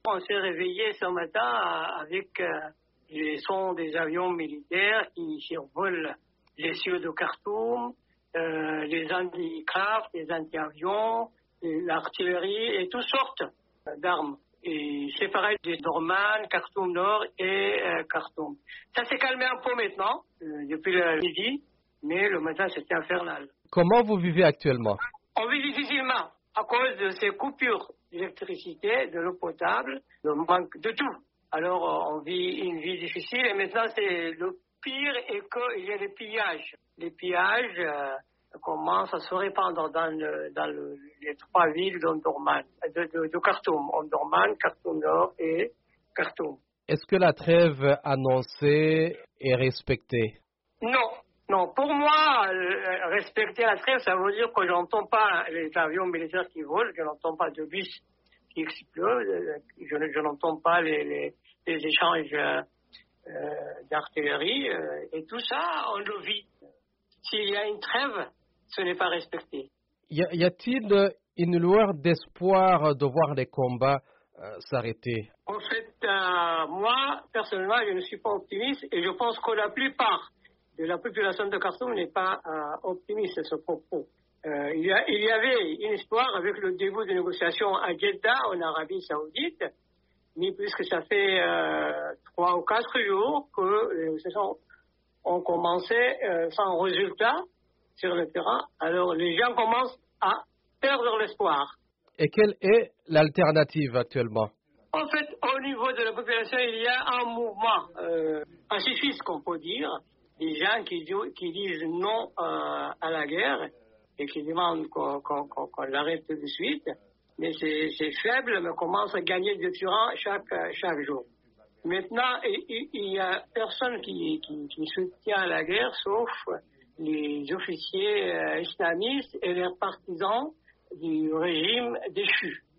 On s'est réveillé ce matin avec les sons des avions militaires qui survolent les cieux de Khartoum, les anti-craft, les anti-avions, l'artillerie et toutes sortes d'armes. Et c'est pareil des Dorman, Khartoum Nord et Khartoum. Ça s'est calmé un peu maintenant, depuis le midi, mais le matin c'était infernal. Comment vous vivez actuellement? On vit difficilement à cause de ces coupures d'électricité, de l'eau potable, le manque de tout. Alors on vit une vie difficile et maintenant c'est le pire est qu'il y a des pillages. Les pillages commencent à se répandre dans les trois villes d'Omdurman, de Khartoum. Omdurman, Khartoum Nord et Khartoum. Est-ce que la trêve annoncée est respectée? Non, pour moi, respecter la trêve, ça veut dire que je n'entends pas les avions militaires qui volent, je n'entends pas de bus qui explosent, je n'entends pas les échanges d'artillerie, et tout ça, on le vit. S'il y a une trêve, ce n'est pas respecté. Y a-t-il une lueur d'espoir de voir les combats s'arrêter? En fait, moi, personnellement, je ne suis pas optimiste et je pense que la plupart de la population de Khartoum n'est pas optimiste à ce propos. Il y avait une espoir avec le début des négociations à Jeddah, en Arabie Saoudite, mais puisque ça fait 3 ou 4 jours que les négociations ont commencé sans résultat sur le terrain, alors les gens commencent à perdre l'espoir. Et quelle est l'alternative actuellement? En fait, au niveau de la population, il y a un mouvement pacifiste, qu'on peut dire, des gens qui disent non à la guerre et qui demandent qu'on l'arrête tout de suite. Mais c'est faible, mais commence à gagner du terrain chaque jour. Maintenant, il y a personne qui soutient la guerre, sauf les officiers islamistes et les partisans du régime déchu.